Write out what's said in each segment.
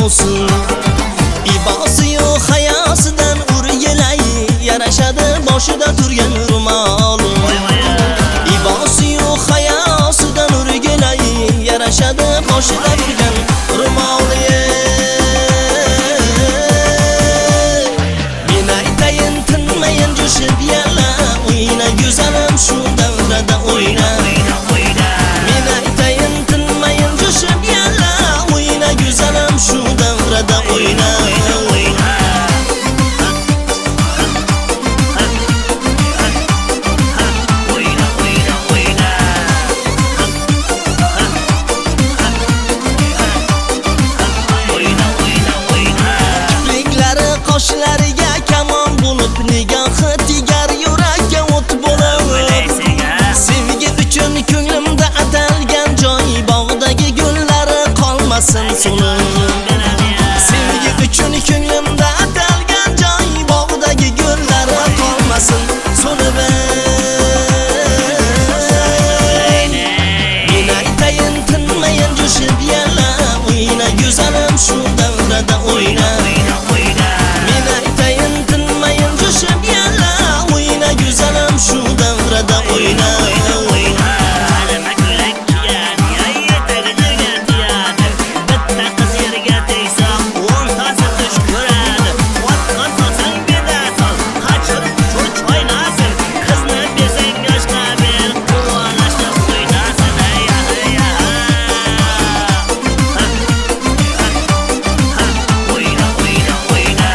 olsun. İbosi yo'q hayosidan urgilay, yarashadi boshida turgan ro'moli. İbosi yo'q hayosidan urgilay, yarashadi boshida turgan ro'moli. Men aytayin tinmayin jo'shib yalla, o'yna go'zalim shu davrada o'yna. Men aytayin tinmayin jo'shib yalla, o'yna go'zalim shu davrada o'yna. Qoshlariga kamon bo'lib, nigohi tegar yurakka o't bo'lib. Sevgi uchun ko'nglimda atalgan joy, bog'dagi gullari qolmasin so'nib. Sevgi uchun ko'nglimda atalgan joy, bog'dagi gullari qolmasin so'nib. Men aytayin tinmayin jo'shib yalla, o'yna go'zalim shu davrada o'yna. Shu davrada o'yna. Alama ko'ylak kiyadi, yetag'iga tiyadi. Bitta qiz yerga tegsa, 10 tasi tush ko'radi. Otgan solsang bedasol, qachirib cho'ch o'ynasin. Qizni bersang yoshqa ber, quvonashda o'ynasin. O'yna, o'yna, o'yna.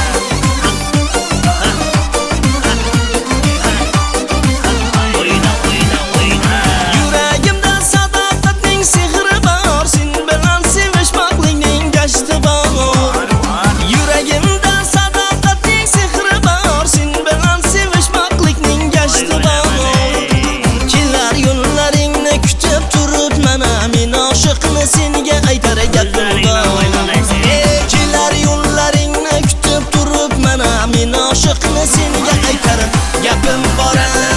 Yuragimda sadoqatning sehri bor, sen bilan sevishmoqlikning gashti bor. Yuragimda sadoqatning sehri bor, sen bilan sevishmoqlikning gashti bor. Kelar yo'llaringni kutib turibman, men oshiqni senga aytar gapim bor. Kelar yo'llaringni kutib turibman, men oshiqni senga aytar gapim bor.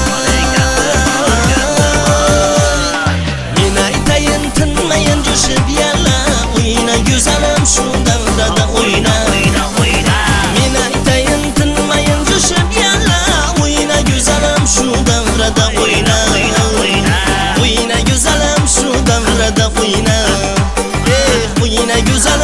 Tinmayin jo'shib yalla, o'yna go'zalim shu davrada o'yna. Men aytayin tinmayin jo'shib yalla, o'yna go'zalim shu davrada o'yna. O'yna go'zalim shu davrada o'yna. O'yna go'zalim